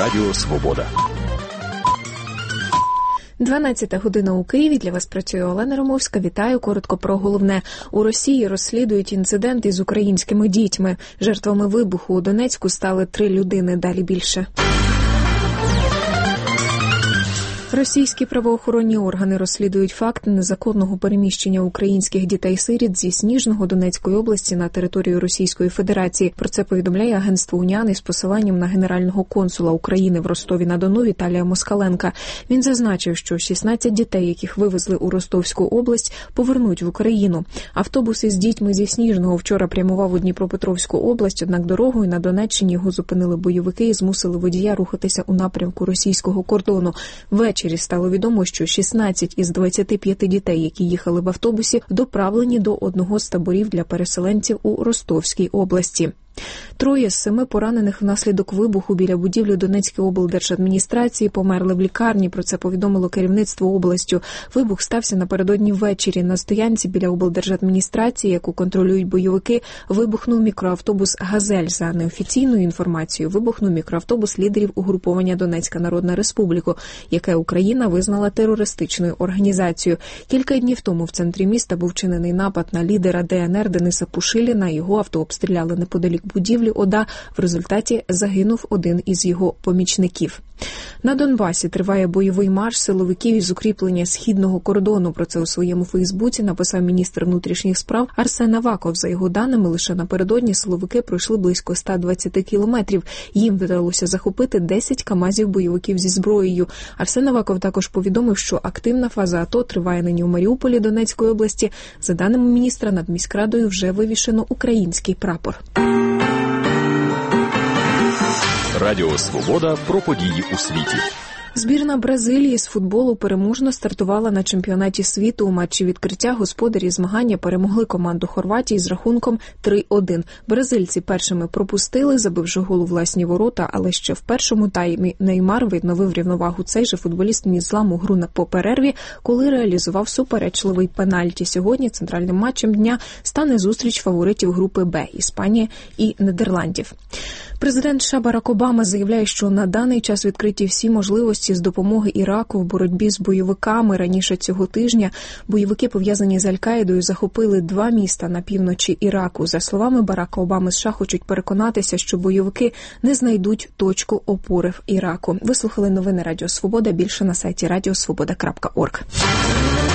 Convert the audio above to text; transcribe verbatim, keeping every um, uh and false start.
Радіо Свобода. дванадцята година у Києві. Для вас працює Олена Ромовська. Вітаю. Коротко про головне. У Росії розслідують інцидент із українськими дітьми. Жертвами вибуху у Донецьку стали три людини. Далі більше. Російські правоохоронні органи розслідують факт незаконного переміщення українських дітей-сиріт зі Сніжного Донецької області на територію Російської Федерації. Про це повідомляє агентство УНІАН із посиланням на генерального консула України в Ростові-на-Дону Віталія Москаленка. Він зазначив, що шістнадцять дітей, яких вивезли у Ростовську область, повернуть в Україну. Автобус із дітьми зі Сніжного вчора прямував у Дніпропетровську область, однак дорогою на Донеччині його зупинили бойовики і змусили водія рухатися у напрямку російського кордону. Ввечері стало відомо, що шістнадцять із двадцяти п'яти дітей, які їхали в автобусі, доправлені до одного з таборів для переселенців у Ростовській області. Троє з семи поранених внаслідок вибуху біля будівлі Донецької облдержадміністрації померли в лікарні. Про це повідомило керівництво областю. Вибух стався напередодні ввечері. На стоянці біля облдержадміністрації, яку контролюють бойовики, вибухнув мікроавтобус «Газель». За неофіційною інформацією, вибухнув мікроавтобус лідерів угруповання Донецька Народна Республіка, яке Україна визнала терористичною організацією. Кілька днів тому в центрі міста був вчинений напад на лідера ДНР Дениса Пушиліна. Його авто обстріляли неподалік будівлі ОДА. В результаті загинув один із його помічників. На Донбасі триває бойовий марш силовиків із укріплення східного кордону. Про це у своєму Фейсбуці написав міністр внутрішніх справ Арсен Аваков. За його даними, лише напередодні силовики пройшли близько ста двадцяти кілометрів. Їм вдалося захопити десять камазів бойовиків зі зброєю. Арсен Аваков також повідомив, що активна фаза АТО триває нині у Маріуполі Донецької області. За даними міністра, над міськрадою вже вивішено український прапор. Радіо Свобода про події у світі. Збірна Бразилії з футболу переможно стартувала на чемпіонаті світу. У матчі відкриття господарі змагання перемогли команду Хорватії з рахунком три один. Бразильці першими пропустили, забивши гол у власні ворота, але ще в першому таймі Неймар відновив рівновагу. Цей же футболіст ніс зламу гру на по перерві, коли реалізував суперечливий пенальті. Сьогодні центральним матчем дня стане зустріч фаворитів групи Б – Іспанія і Нідерландів. Президент США Барак Обама заявляє, що на даний час відкриті всі можливості з допомоги Іраку в боротьбі з бойовиками. Раніше цього тижня бойовики, пов'язані з Аль-Каїдою, захопили два міста на півночі Іраку. За словами Барака Обами, США хочуть переконатися, що бойовики не знайдуть точку опори в Іраку. Ви слухали новини Радіо Свобода. Більше на сайті радіо свобода крапка орг.